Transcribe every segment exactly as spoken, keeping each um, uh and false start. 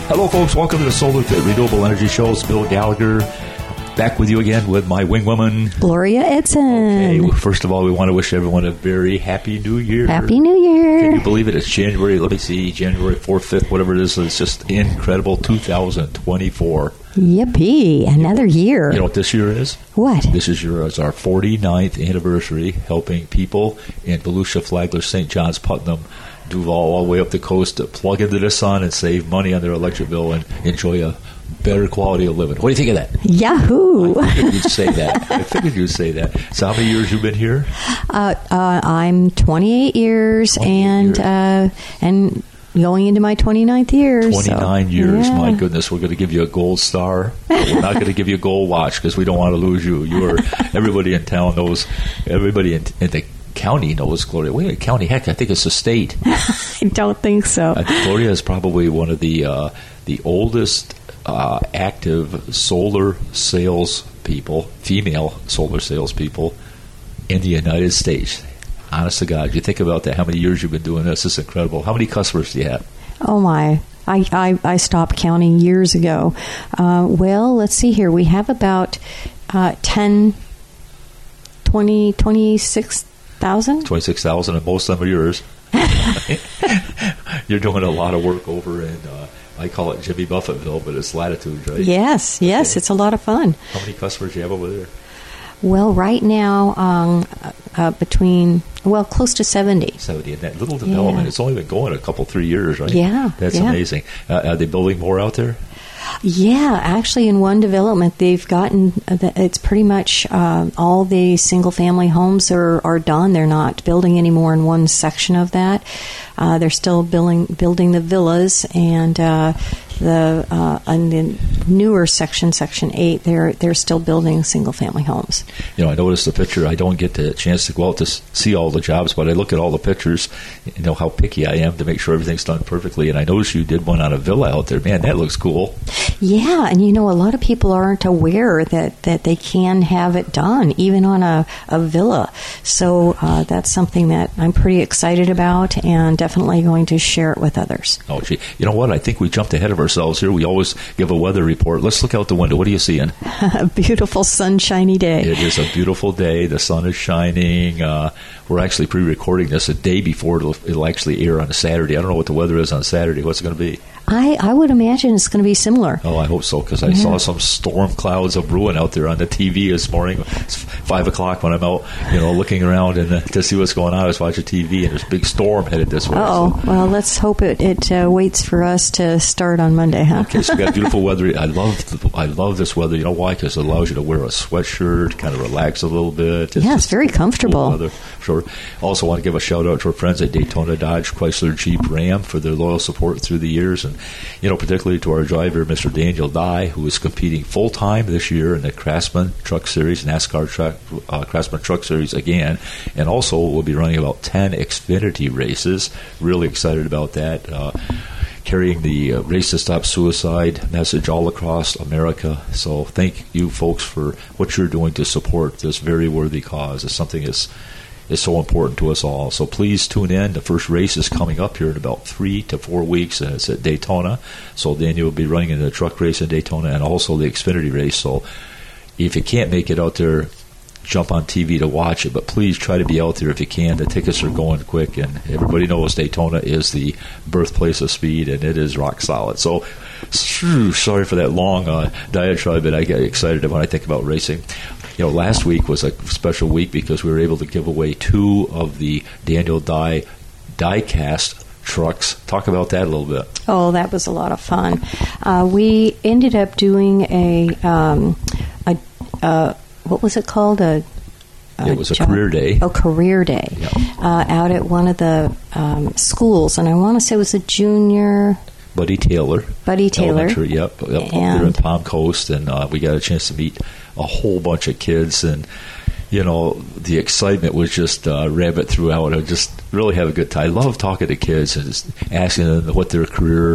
Hello, folks. Welcome to the Solar Renewable Energy Show. It's Bill Gallagher. Back with you again with my wing woman, Gloria Edson. Okay, first of all, we want to wish everyone a very happy New Year. Happy New Year. Can you believe it? It's January, let me see, January fourth, fifth, whatever it is. It's just incredible, two thousand twenty-four. Yippee, another year. You know what this year is? What? This is your, is our forty-ninth anniversary, helping people in Volusia, Flagler, Saint John's, Putnam, Duval, all the way up the coast to plug into the sun and save money on their electric bill and enjoy a better quality of living. What do you think of that? Yahoo! I figured you'd say that. I figured you'd say that. So how many years you been here? Uh, uh, I'm twenty-eight years twenty-eight and years. Uh, and going into my twenty-ninth year. twenty-nine so, years. Yeah. My goodness, we're going to give you a gold star. We're not going to give you a gold watch because we don't want to lose you. You are, everybody in town knows, everybody in, in the county knows Gloria. Wait, county, heck, I think it's a state. I don't think so. I think Gloria is probably one of the uh, the oldest uh, active solar sales people, female solar sales people in the United States. Honest to God, you think about that, how many years you've been doing this, it's incredible. How many customers do you have? Oh, my. I, I, I stopped counting years ago. Uh, well, let's see here. We have about uh, ten, twenty, twenty-six thousand. twenty-six thousand, and most of them are yours. You're doing a lot of work over in, uh, I call it Jimmy Buffettville, but it's Latitude, right? Yes, yes. Okay. It's a lot of fun. How many customers do you have over there? Well, right now, um, uh, between, well, close to seventy. seventy. And that little development, yeah. It's only been going a couple, three years, right? Yeah. That's yeah. amazing. Uh, are they building more out there? Yeah, actually, in one development, they've gotten, it's pretty much uh, all the single-family homes are, are done. They're not building anymore in one section of that. Uh, they're still building building the villas, and uh, the uh, and the newer section, Section eight, they're they're still building single-family homes. You know, I noticed the picture. I don't get the chance to go out to see all the jobs, but I look at all the pictures, you know, how picky I am to make sure everything's done perfectly, and I noticed you did one on a villa out there. Man, that looks cool. Yeah, and you know, a lot of people aren't aware that, that they can have it done, even on a, a villa. So uh, that's something that I'm pretty excited about and definitely going to share it with others. Oh, gee. You know what? I think we jumped ahead of ourselves here. We always give a weather report. Let's look out the window. What are you seeing? A beautiful sunshiny day. It is a beautiful day. The sun is shining. Uh, we're actually pre-recording this a day before it'll, it'll actually air on a Saturday. I don't know what the weather is on Saturday. What's it going to be? I, I would imagine it's going to be similar. Oh, I hope so, because I yeah. saw some storm clouds of ruin out there on the T V this morning. It's five o'clock when I'm out, you know, looking around and uh, to see what's going on. I was watching T V, and there's a big storm headed this way. Oh, so. Well, let's hope it, it uh, waits for us to start on Monday, huh? Okay, so we got beautiful weather. I love the, I love this weather. You know why? Because it allows you to wear a sweatshirt, kind of relax a little bit. It's yeah, it's very comfortable. Cool weather. Sure. Also want to give a shout out to our friends at Daytona Dodge Chrysler Jeep Ram for their loyal support through the years, and you know, particularly to our driver, Mister Daniel Dye, who is competing full-time this year in the Craftsman Truck Series, NASCAR truck, uh, Craftsman Truck Series again, and also will be running about ten Xfinity races. Really excited about that. Uh, carrying the uh, Race to Stop Suicide message all across America. So thank you folks for what you're doing to support this very worthy cause. It's something that's is so important to us all. So please tune in. The first race is coming up here in about three to four weeks, and it's at Daytona. So Daniel will be running in the truck race in Daytona and also the Xfinity race. So if you can't make it out there, jump on T V to watch it, but please try to be out there if you can. The tickets are going quick, and everybody knows Daytona is the birthplace of speed, and it is rock solid. So sorry for that long uh, diatribe, but I get excited when I think about racing. You know, last week was a special week because we were able to give away two of the Daniel Dye die-cast trucks. Talk about that a little bit. Oh, that was a lot of fun. Uh, we ended up doing a, um, a uh, what was it called? A, a It was a job? career day. Oh, career day. Yep. Uh, out at one of the um, schools, and I want to say it was a junior... Buddy Taylor. Buddy Taylor. Elementary, yep. yep up there in Palm Coast, and uh, we got a chance to meet a whole bunch of kids, and, you know, the excitement was just uh, rampant throughout. I just really have a good time. I love talking to kids and just asking them what their career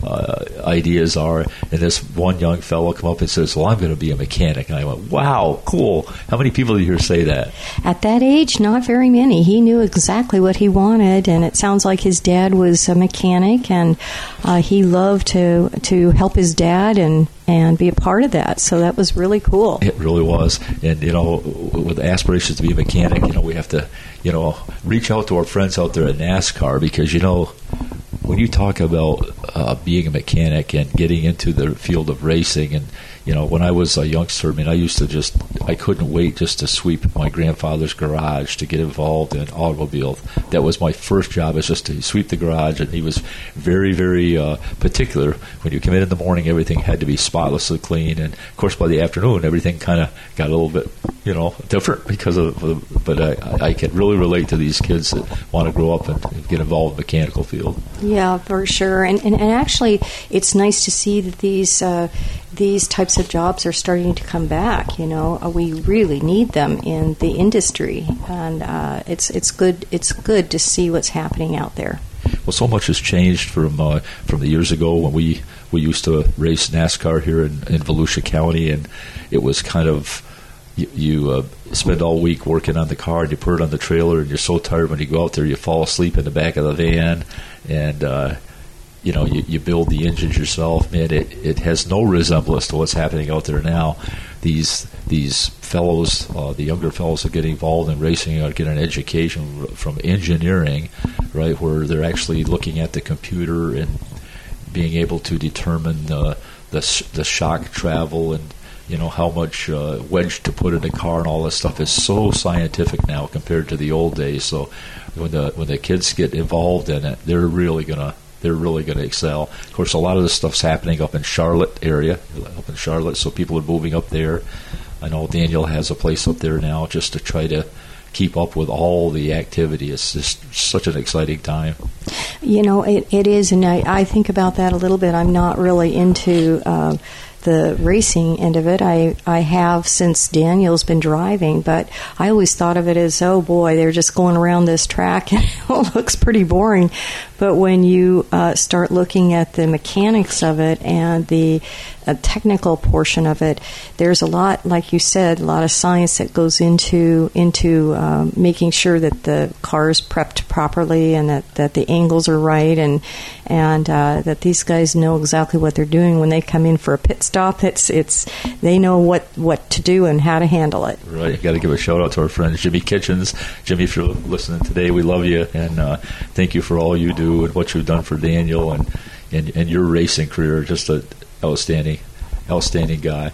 uh, ideas are. And this one young fellow come up and says, well, I'm going to be a mechanic. And I went, wow, cool. How many people do you hear say that? At that age, not very many. He knew exactly what he wanted, and it sounds like his dad was a mechanic, and uh, he loved to to help his dad and, and be a part of that. So that was really cool. It really was. And, you know, with aspirations to be a mechanic, you know, we have to, you know, reach out to our friends out there at NASCAR because, you know, when you talk about uh, being a mechanic and getting into the field of racing, and you know, when I was a youngster, I mean, I used to just, I couldn't wait just to sweep my grandfather's garage to get involved in automobiles. That was my first job, is just to sweep the garage, and he was very, very uh, particular. When you come in in the morning, everything had to be spotlessly clean, and of course, by the afternoon, everything kind of got a little bit, you know, different because of, but I, I can really relate to these kids that want to grow up and get involved in the mechanical field. Yeah, for sure. And, and, and actually, it's nice to see that these uh, these types of jobs are starting to come back. You know, uh, we really need them in the industry, and uh, it's it's good. It's good to see what's happening out there. Well, so much has changed from uh, from the years ago when we, we used to race NASCAR here in, in Volusia County, and it was kind of, you, you uh, spend all week working on the car, and you put it on the trailer, and you're so tired when you go out there, you fall asleep in the back of the van, and uh, you know, you, you build the engines yourself. Man, it, it has no resemblance to what's happening out there now. These these fellows, uh, the younger fellows that get involved in racing, are getting an education from engineering, right, where they're actually looking at the computer and being able to determine uh, the the shock travel and, you know, how much uh, wedge to put in the car, and all this stuff is so scientific now compared to the old days. So when the when the kids get involved in it, they're really gonna they're really gonna excel. Of course, a lot of this stuff's happening up in Charlotte area, up in Charlotte, so people are moving up there. I know Daniel has a place up there now just to try to keep up with all the activity. It's just such an exciting time. You know, it, it is, and I, I think about that a little bit. I'm not really into uh, the racing end of it. I, I have since Daniel's been driving, but I always thought of it as, oh boy, they're just going around this track and it looks pretty boring. But when you uh, start looking at the mechanics of it and the uh, technical portion of it, there's a lot, like you said, a lot of science that goes into into um, making sure that the car is prepped properly and that, that the angles are right, and and uh, that these guys know exactly what they're doing when they come in for a pit stop. It's it's they know what, what to do and how to handle it. Right. You got to give a shout out to our friend Jimmy Kitchens. Jimmy, if you're listening today, we love you, and uh, thank you for all you do and what you've done for Daniel and, and, and your racing career. Just an outstanding, outstanding guy.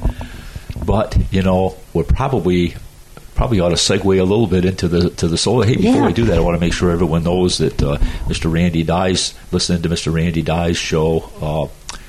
But, you know, we're probably probably ought to segue a little bit into the to the solar. Hey, before yeah. we do that, I want to make sure everyone knows that uh, Mister Randy Dye's, listening to Mister Randy Dye's show uh,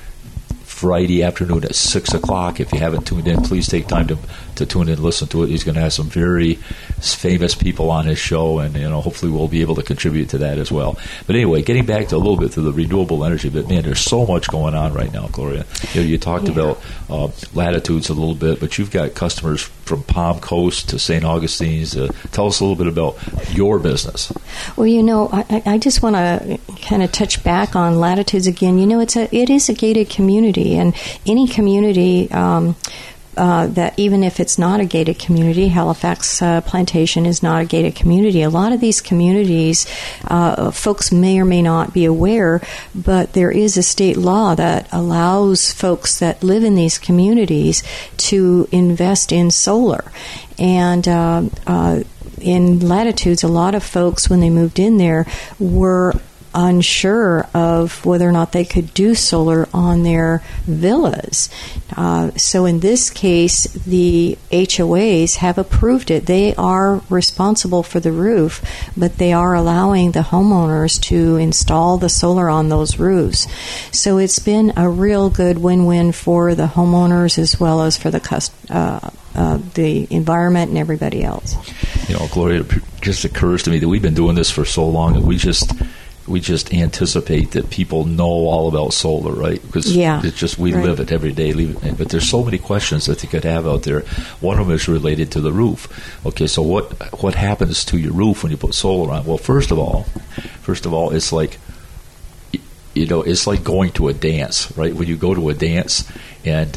Friday afternoon at six o'clock. If you haven't tuned in, please take time to to tune in and listen to it. He's going to have some very famous people on his show, and, you know, hopefully we'll be able to contribute to that as well. But anyway, getting back to a little bit to the renewable energy, but man, there's so much going on right now, Gloria. You know, you talked yeah. about uh, latitudes a little bit, but you've got customers from Palm Coast to Saint Augustine's. Uh, tell us a little bit about your business. Well, you know, I, I just want to kind of touch back on latitudes again. You know, it's a it is a gated community, and any community. Um, Uh, that even if it's not a gated community, Halifax uh, Plantation is not a gated community. A lot of these communities, uh, folks may or may not be aware, but there is a state law that allows folks that live in these communities to invest in solar. And uh, uh, in Latitudes, a lot of folks, when they moved in there, were unsure of whether or not they could do solar on their villas. Uh, so in this case, the H O As have approved it. They are responsible for the roof, but they are allowing the homeowners to install the solar on those roofs. So it's been a real good win-win for the homeowners as well as for the cust- uh, uh, the environment and everybody else. You know, Gloria, it just occurs to me that we've been doing this for so long that we just we just anticipate that people know all about solar, right? Because yeah, it's just we right. live it every day. But there's so many questions that they could have out there. One of them is related to the roof. Okay, so what what happens to your roof when you put solar on? Well, first of all, first of all, it's like you know, it's like going to a dance, right? When you go to a dance and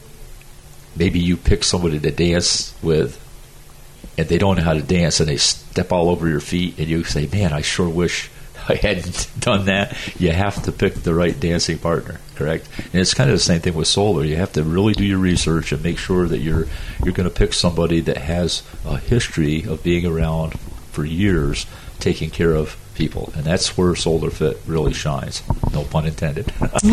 maybe you pick somebody to dance with and they don't know how to dance and they step all over your feet and you say, man, I sure wish I hadn't done that. You have to pick the right dancing partner, correct? And it's kind of the same thing with solar. You have to really do your research and make sure that you're you're going to pick somebody that has a history of being around for years taking care of people, and that's where Solar Fit really shines. No pun intended.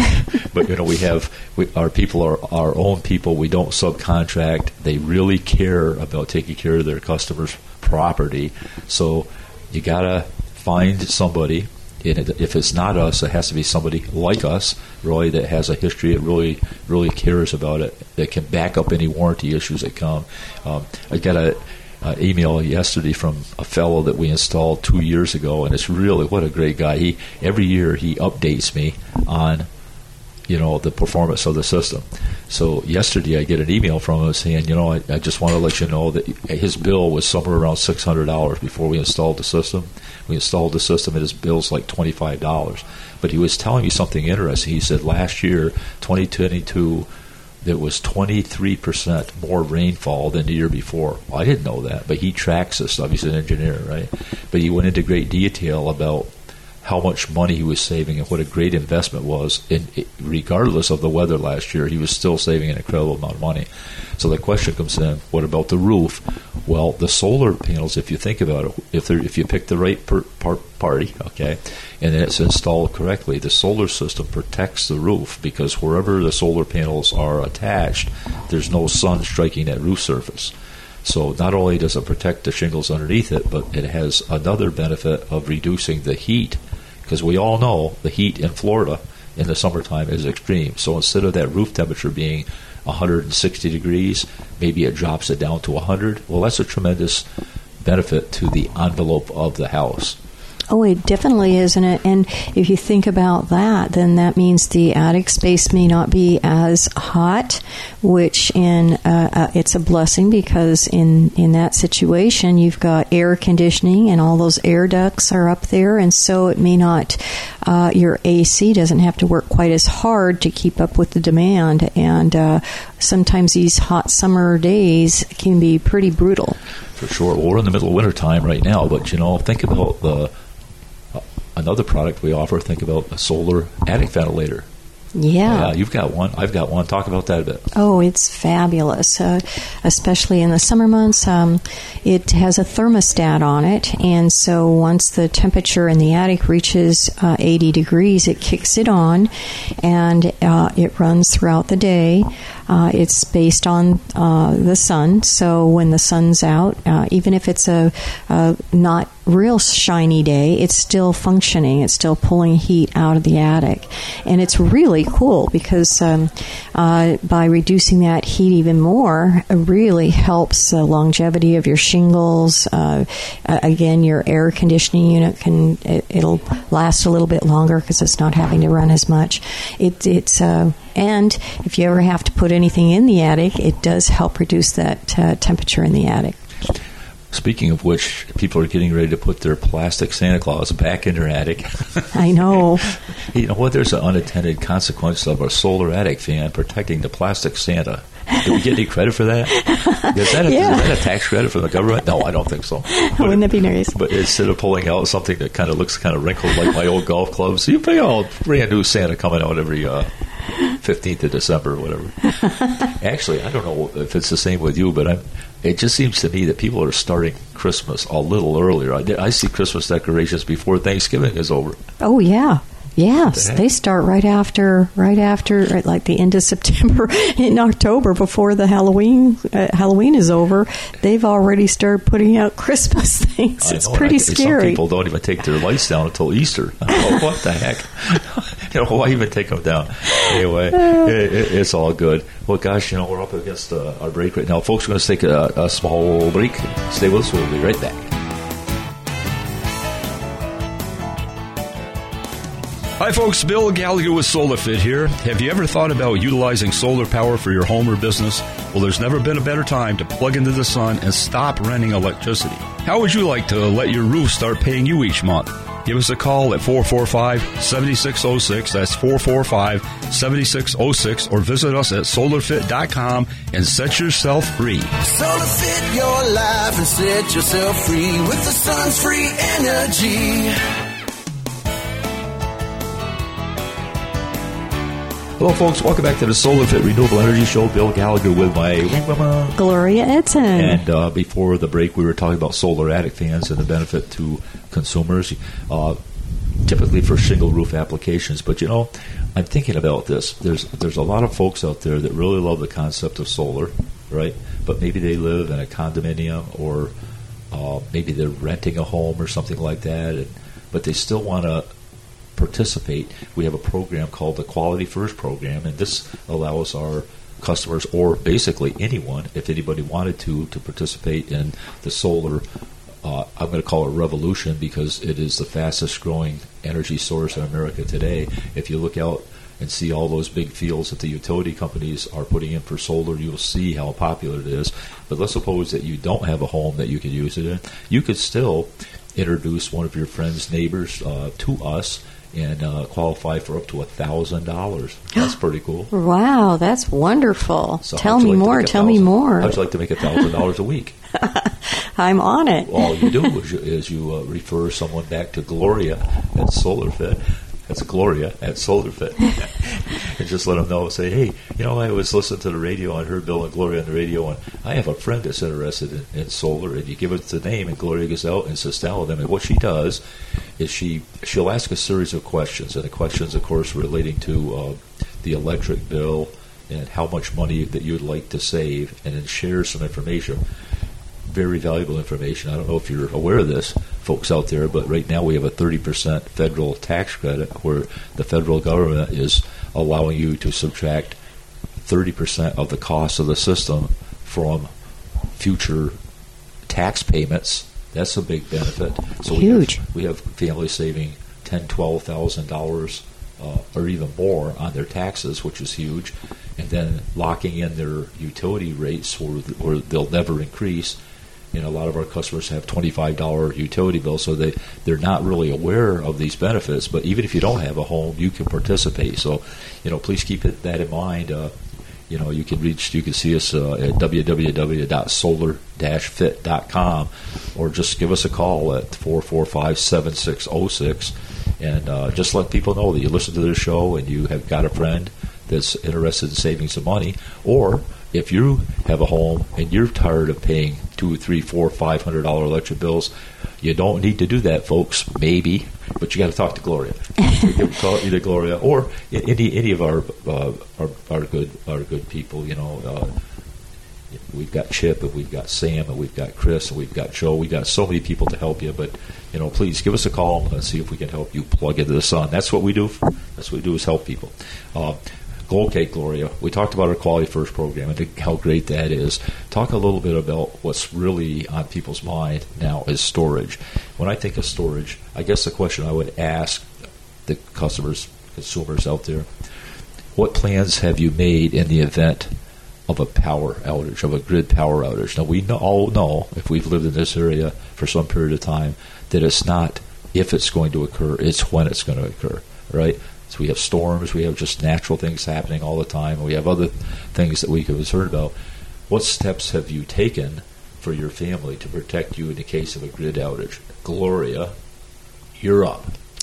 But you know, we have we, our people are our own people. We don't subcontract. They really care about taking care of their customers' property. So you gotta find somebody. And if it's not us, it has to be somebody like us, really, that has a history, that really, really cares about it, that can back up any warranty issues that come. Um, I got a Uh, email yesterday from a fellow that we installed two years ago, and it's really, what a great guy. He every year he updates me on, you know, the performance of the system. So yesterday I get an email from him saying, you know, I, I just want to let you know that his bill was somewhere around six hundred dollars before we installed the system. We installed the system and his bill's like twenty-five dollars. But he was telling me something interesting. He said last year, twenty twenty-two, there was twenty-three percent more rainfall than the year before. Well, I didn't know that, but he tracks this stuff. He's an engineer, right? But he went into great detail about how much money he was saving and what a great investment was. And regardless of the weather last year, he was still saving an incredible amount of money. So the question comes in, what about the roof? Well, the solar panels, if you think about it, if they're, if you pick the right per, par, party, okay, and then it's installed correctly, the solar system protects the roof because wherever the solar panels are attached, there's no sun striking that roof surface. So not only does it protect the shingles underneath it, but it has another benefit of reducing the heat, because we all know the heat in Florida in the summertime is extreme. So instead of that roof temperature being one hundred sixty degrees, maybe it drops it down to one hundred. Well, that's a tremendous benefit to the envelope of the house. Oh, it definitely is, and, it, and if you think about that, then that means the attic space may not be as hot, which in uh, uh, it's a blessing because in, in that situation you've got air conditioning and all those air ducts are up there, and so it may not, uh, your A C doesn't have to work quite as hard to keep up with the demand, and uh, sometimes these hot summer days can be pretty brutal. For sure. Well, we're in the middle of winter time right now, but you know, think about the another product we offer. Think about a solar attic ventilator. Yeah. Uh, you've got one. I've got one. Talk about that a bit. Oh, it's fabulous, uh, especially in the summer months. Um, it has a thermostat on it, and so once the temperature in the attic reaches uh, eighty degrees, it kicks it on, and uh, it runs throughout the day. Uh, it's based on uh, the sun, so when the sun's out, uh, even if it's a, a not real shiny day, it's still functioning. It's still pulling heat out of the attic. And it's really cool because um, uh, by reducing that heat even more, it really helps the longevity of your shingles. Uh, again, your air conditioning unit, can it, it'll last a little bit longer because it's not having to run as much. It, it's uh, and if you ever have to put anything in the attic, it does help reduce that uh, temperature in the attic. Speaking of which, people are getting ready to put their plastic Santa Claus back in their attic. I know. You know what? There's an unintended consequence of a solar attic fan protecting the plastic Santa. Did we get any credit for that? Is that, a, yeah. is that a tax credit from the government? No, I don't think so. But, Wouldn't that be nice? But instead of pulling out something that kind of looks kind of wrinkled like my old golf clubs, you pay all brand new Santa coming out every uh, fifteenth of December or whatever. Actually, I don't know if it's the same with you, but I'm, it just seems to me that people are starting Christmas a little earlier. I, I see Christmas decorations before Thanksgiving is over. Oh, yeah. Yes, they start right after, right after, right, like the end of September, in October, before the Halloween uh, Halloween is over. They've already started putting out Christmas things. It's pretty I, scary. Some people don't even take their lights down until Easter. Oh, what the heck? You know, why even take them down? Anyway, it, it, it's all good. Well, gosh, you know, we're up against uh, our break right now. Folks, we're going to take a, a small break. Stay with us. We'll be right back. Hi folks, Bill Gallagher with SolarFit here. Have you ever thought about utilizing solar power for your home or business? Well, there's never been a better time to plug into the sun and stop renting electricity. How would you like to let your roof start paying you each month? Give us a call at four four five, seven six zero six. That's four four five, seven six zero six. Or visit us at solar fit dot com and set yourself free. Solar Fit your life and set yourself free with the sun's free energy. Hello, folks. Welcome back to the Solar Fit Renewable Energy Show. Bill Gallagher with my mama, Gloria Edson. And uh, before the break, we were talking about solar attic fans and the benefit to consumers, uh, typically for shingle roof applications. But, you know, I'm thinking about this. There's there's a lot of folks out there that really love the concept of solar, right? But maybe they live in a condominium or uh, maybe they're renting a home or something like that, and, but they still want to participate. We have a program called the Quality First program, and this allows our customers, or basically anyone, if anybody wanted to, to participate in the solar, uh, I'm going to call it revolution because it is the fastest growing energy source in America today. If you look out and see all those big fields that the utility companies are putting in for solar, you'll see how popular it is. But let's suppose that you don't have a home that you could use it in. You could still introduce one of your friends, neighbors uh, to us and uh, qualify for up to one thousand dollars. That's pretty cool. Wow, that's wonderful. So tell me like more, tell me more. How'd you like to make one thousand dollars a week? I'm on it. All you do is you, is you uh, refer someone back to Gloria at SolarFit. That's Gloria at SolarFit. And just let them know, say, hey, you know, I was listening to the radio, I heard Bill and Gloria on the radio, and I have a friend that's interested in, in solar, and you give it the name, and Gloria goes out and sits down with them, and what she does is she, she'll ask a series of questions, and the questions, of course, relating to uh, the electric bill and how much money that you'd like to save, and then share some information. Very valuable information. I don't know if you're aware of this, folks out there, but right now we have a thirty percent federal tax credit where the federal government is allowing you to subtract thirty percent of the cost of the system from future tax payments. That's a big benefit. So Huge. We have, we have families saving ten thousand dollars, twelve thousand dollars uh, or even more on their taxes, which is huge, and then locking in their utility rates where, where they'll never increase. You know, a lot of our customers have twenty-five dollars utility bills, so they, they're not really aware of these benefits. But even if you don't have a home, you can participate. So, you know, please keep it, that in mind. Uh, you know, you can reach, you can see us uh, at w w w dot solar dash fit dot com, or just give us a call at four four five, seven six zero six, and uh, just let people know that you listen to this show and you have got a friend that's interested in saving some money. Or if you have a home and you're tired of paying two, three, four, five hundred dollar electric bills, you don't need to do that, folks. Maybe, but you got to talk to Gloria. You can call either Gloria or any any of our uh, our, our good our good people. You know, uh, we've got Chip and we've got Sam and we've got Chris and we've got Joe. We've got so many people to help you. But you know, please give us a call and see if we can help you plug into the sun. That's what we do. That's what we do is help people. Uh, Okay, Gloria, we talked about our Quality First program and how great that is. Talk a little bit about what's really on people's mind now is storage. When I think of storage, I guess the question I would ask the customers, consumers out there, what plans have you made in the event of a power outage, of a grid power outage? Now, we know, all know, if we've lived in this area for some period of time, that it's not if it's going to occur, it's when it's going to occur, right? So we have storms, we have just natural things happening all the time, we have other things that we could concern about. What steps have you taken for your family to protect you in the case of a grid outage? Gloria, you're up.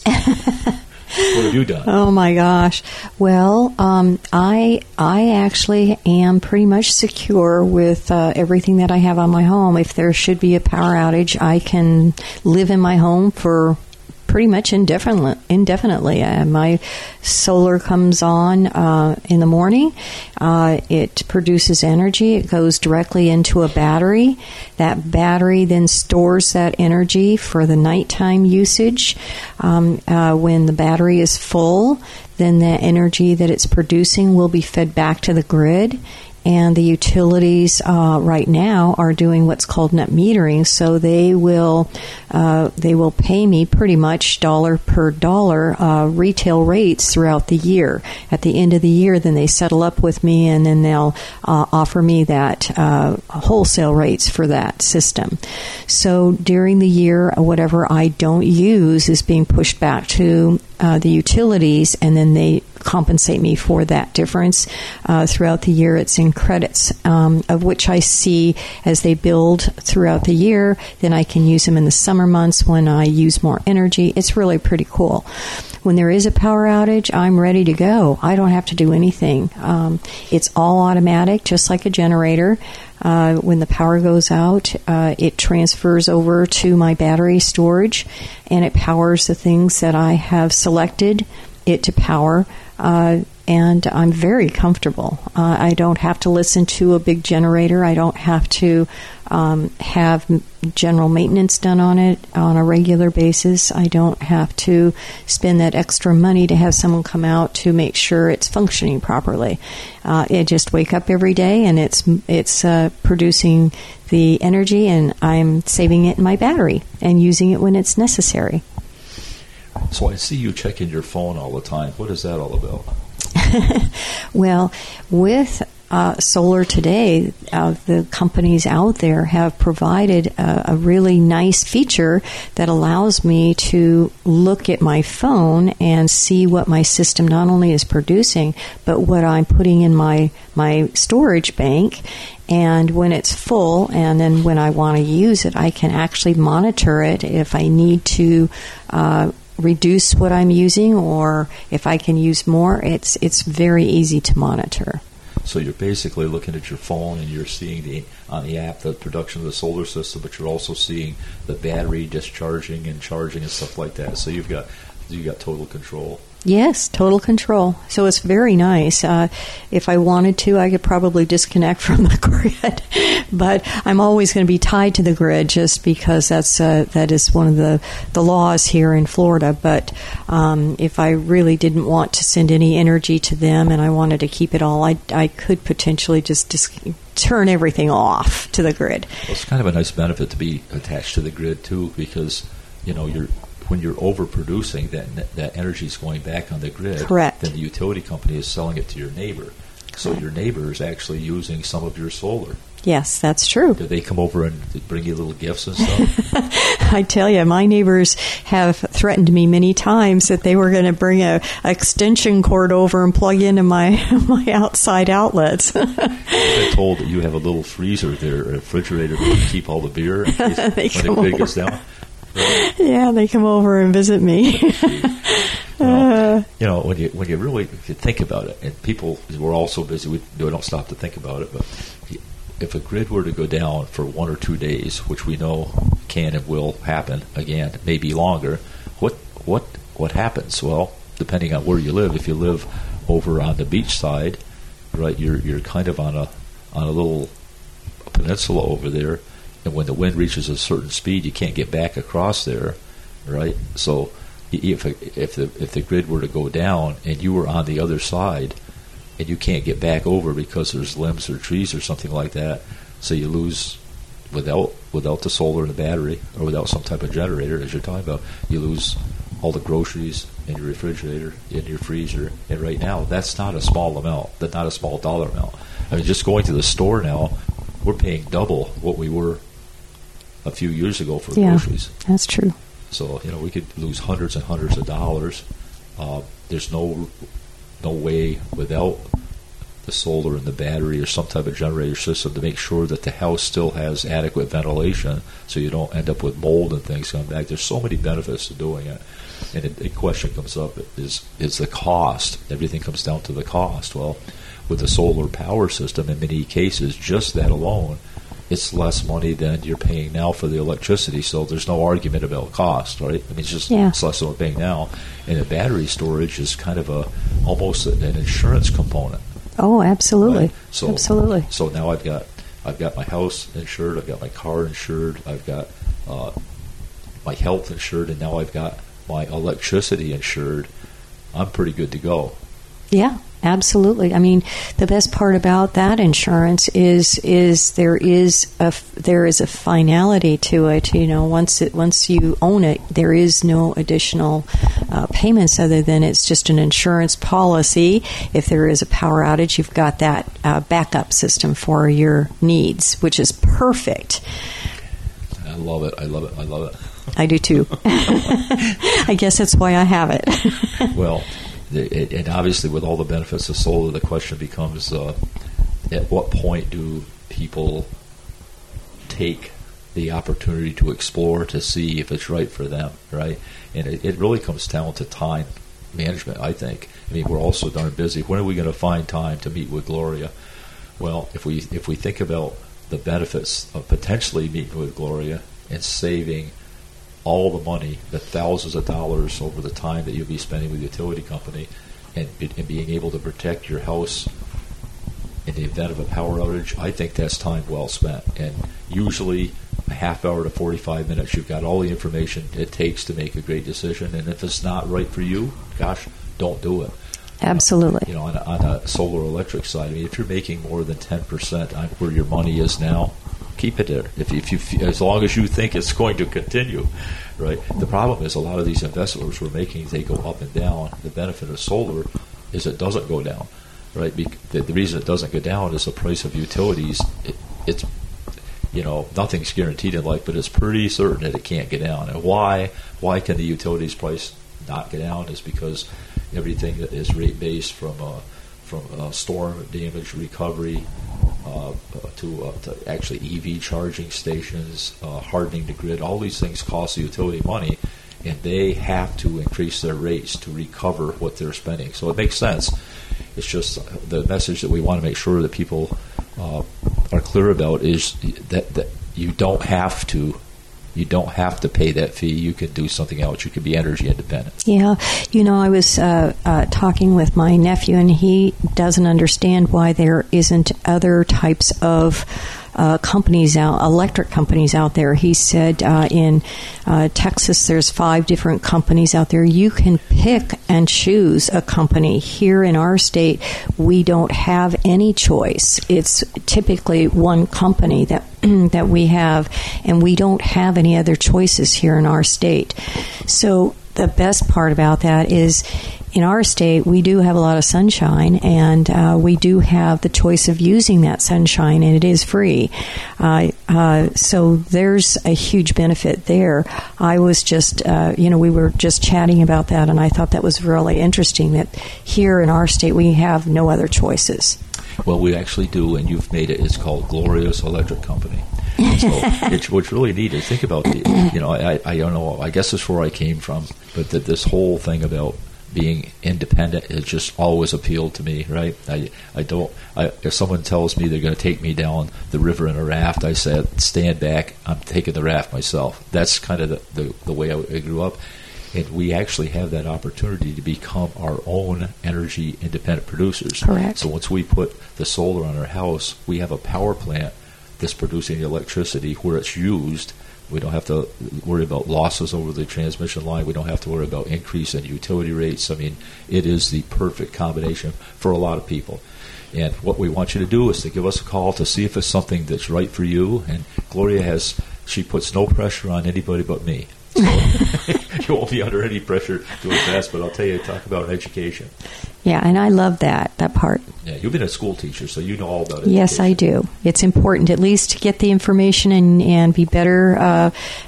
What have you done? Oh my gosh! Well, um, I I actually am pretty much secure with uh, everything that I have on my home. If there should be a power outage, I can live in my home for pretty much indefinitely. indefinitely. Uh, my solar comes on uh, in the morning. Uh, it produces energy. It goes directly into a battery. That battery then stores that energy for the nighttime usage. Um, uh, when the battery is full, then the energy that it's producing will be fed back to the grid. and the utilities uh, right now are doing what's called net metering. So they will uh, they will pay me pretty much dollar per dollar uh, retail rates throughout the year. At the end of the year, then they settle up with me, and then they'll uh, offer me that uh, wholesale rates for that system. So during the year, whatever I don't use is being pushed back to uh, the utilities, and then they compensate me for that difference. Uh, throughout the year, it's in credits, um, of which I see as they build throughout the year. Then I can use them in the summer months when I use more energy. It's really pretty cool. When there is a power outage, I'm ready to go. I don't have to do anything. Um, it's all automatic, just like a generator. Uh, when the power goes out, uh, it transfers over to my battery storage, and it powers the things that I have selected it to power. Uh, and I'm very comfortable. Uh, I don't have to listen to a big generator. I don't have to um, have general maintenance done on it on a regular basis. I don't have to spend that extra money to have someone come out to make sure it's functioning properly. Uh, I just wake up every day, and it's it's uh, producing the energy, and I'm saving it in my battery and using it when it's necessary. So I see you checking your phone all the time. What is that all about? Well, with uh, solar today, uh, the companies out there have provided a, a really nice feature that allows me to look at my phone and see what my system not only is producing, but what I'm putting in my, my storage bank. And when it's full, and then when I want to use it, I can actually monitor it if I need to uh, reduce what I'm using, or if I can use more. It's it's very easy to monitor. So you're basically looking at your phone, and you're seeing the on the app the production of the solar system, but you're also seeing the battery discharging and charging and stuff like that. So you've got you got total control. Yes, total control. So it's very nice. Uh, if I wanted to, I could probably disconnect from the grid, but I'm always going to be tied to the grid just because that's uh, that is one of the, the laws here in Florida. But um, if I really didn't want to send any energy to them and I wanted to keep it all, I, I could potentially just dis- turn everything off to the grid. Well, it's kind of a nice benefit to be attached to the grid, too, because, you know, you're when you're overproducing, that that energy is going back on the grid. Correct. Then the utility company is selling it to your neighbor. So your neighbor is actually using some of your solar. Yes, that's true. Do they come over and bring you little gifts and stuff? I tell you, my neighbors have threatened me many times that they were going to bring a, a extension cord over and plug into my my outside outlets. I've been told that you have a little freezer there, a refrigerator where you keep all the beer in case they when the grid goes down. Right. Yeah, they come over and visit me. Well, uh, you know, when you when you really if you think about it, and people, we're all so busy, we don't stop to think about it, but if a grid were to go down for one or two days, which we know can and will happen again, maybe longer, what what what happens? Well, depending on where you live, if you live over on the beach side, right, you're you're kind of on a on a little peninsula over there. And when the wind reaches a certain speed, you can't get back across there, right? So if if the if the grid were to go down and you were on the other side, and you can't get back over because there's limbs or trees or something like that, so you lose without without the solar and the battery, or without some type of generator, as you're talking about, you lose all the groceries in your refrigerator, in your freezer, and right now that's not a small amount, that's not a small dollar amount. I mean, just going to the store now, we're paying double what we were a few years ago for yeah, groceries. That's true. So, you know, we could lose hundreds and hundreds of dollars. Uh, there's no no way without the solar and the battery or some type of generator system to make sure that the house still has adequate ventilation so you don't end up with mold and things coming back. There's so many benefits to doing it. And the question comes up is, is the cost. Everything comes down to the cost. Well, with the solar power system, in many cases, just that alone, it's less money than you're paying now for the electricity, so there's no argument about cost, right? I mean, it's just yeah. it's less than we're paying now. And the battery storage is kind of a almost an insurance component. Oh, absolutely. Right? So, absolutely. So now I've got I've got my house insured, I've got my car insured, I've got uh, my health insured, and now I've got my electricity insured. I'm pretty good to go. Yeah. absolutely. I mean, the best part about that insurance is is there is a there is a finality to it. You know, once it once you own it, there is no additional uh, payments other than it's just an insurance policy. If there is a power outage, you've got that uh, backup system for your needs, which is perfect. I love it. I love it. I love it. I do too. I guess that's why I have it. Well, it, and obviously with all the benefits of solar, the question becomes, uh, at what point do people take the opportunity to explore to see if it's right for them, right? And it, it really comes down to time management, I think. I mean, we're all so darn busy. When are we going to find time to meet with Gloria? Well, if we if we think about the benefits of potentially meeting with Gloria and saving all the money, the thousands of dollars over the time that you'll be spending with the utility company, and, and being able to protect your house in the event of a power outage, I think that's time well spent. And usually a half hour to forty-five minutes, you've got all the information it takes to make a great decision. And if it's not right for you, gosh, don't do it. Absolutely. You know, on a, on a solar electric side, I mean, if you're making more than ten percent on where your money is now, keep it there. If, if you, as long as you think it's going to continue, right? The problem is a lot of these investments we're making, they go up and down. The benefit of solar is it doesn't go down, right? Be, the, the reason it doesn't go down is the price of utilities. It, it's, you know, nothing's guaranteed in life, but it's pretty certain that it can't get down. And why? Why can the utilities price not get down? Is because everything that is rate based from uh, from uh, storm damage recovery. Uh, to, uh, to actually E V charging stations, uh, hardening the grid, all these things cost the utility money, and they have to increase their rates to recover what they're spending. So it makes sense. It's just the message that we want to make sure that people uh, are clear about is that, that you don't have to You don't have to pay that fee. You can do something else. You can be energy independent. Yeah. You know, I was uh, uh, talking with my nephew, and he doesn't understand why there isn't other types of uh, companies out, electric companies out there. He said uh, in uh, Texas, there's five different companies out there. You can pick and choose a company. Here in our state, we don't have any choice. It's typically one company that that we have, and we don't have any other choices here in our state. So the best part about that is in our state, we do have a lot of sunshine, and uh, we do have the choice of using that sunshine, and it is free. Uh, uh, so there's a huge benefit there. I was just, uh, you know, we were just chatting about that, and I thought that was really interesting that here in our state, we have no other choices. Well, we actually do, and you've made it. It's called Gloria's Electric Company. So it's, what's really neat is think about the, you know, I, I don't know, I guess it's where I came from, but that this whole thing about being independent has just always appealed to me, right? I, I don't, I, if someone tells me they're going to take me down the river in a raft, I said, stand back, I'm taking the raft myself. That's kind of the, the, the way I, I grew up. And we actually have that opportunity to become our own energy independent producers. Correct. So once we put the solar on our house, we have a power plant that's producing the electricity where it's used. We don't have to worry about losses over the transmission line. We don't have to worry about increase in utility rates. I mean, it is the perfect combination for a lot of people. And what we want you to do is to give us a call to see if it's something that's right for you. And Gloria has, she puts no pressure on anybody but me. So you won't be under any pressure to invest, but I'll tell you, talk about education. Yeah, and I love that, that part. Yeah, you've been a school teacher, so you know all about it. Yes, I do. It's important at least to get the information and, and be better, uh,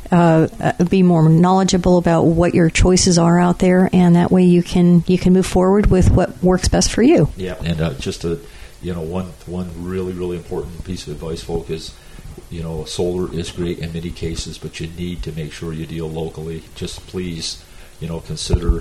uh, be more knowledgeable about what your choices are out there, and that way you can you can move forward with what works best for you. Yeah, and uh, just a, you know, one one really, really important piece of advice, folks, is, you know, solar is great in many cases, but you need to make sure you deal locally. Just please, you know, consider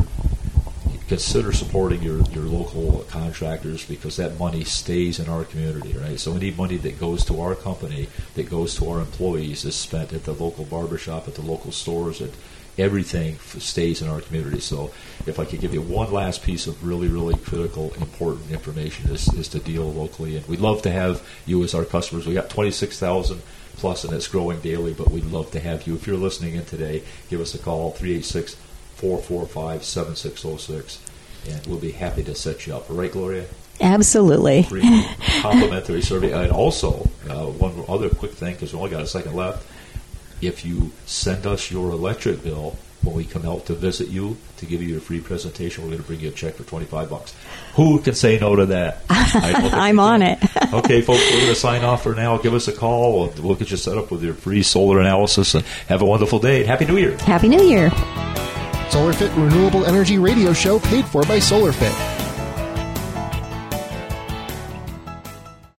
consider supporting your, your local contractors, because that money stays in our community, right? So any money that goes to our company, that goes to our employees, is spent at the local barbershop, at the local stores, at everything stays in our community. So if I could give you one last piece of really, really critical, important information is, is to deal locally. And we'd love to have you as our customers. We got twenty-six thousand plus, and it's growing daily, but we'd love to have you. If you're listening in today, give us a call, three eight six, four four five, seven six zero six, and we'll be happy to set you up. All right, Gloria? Absolutely. Free complimentary survey. And also, uh, one other quick thing, because we only got a second left. If you send us your electric bill when we come out to visit you to give you your free presentation, we're going to bring you a check for twenty-five bucks. Who can say no to that? I'm on it. Okay, folks, we're going to sign off for now. Give us a call. We'll, we'll get you set up with your free solar analysis, and have a wonderful day. Happy New Year. Happy New Year. SolarFit Renewable Energy Radio Show paid for by SolarFit.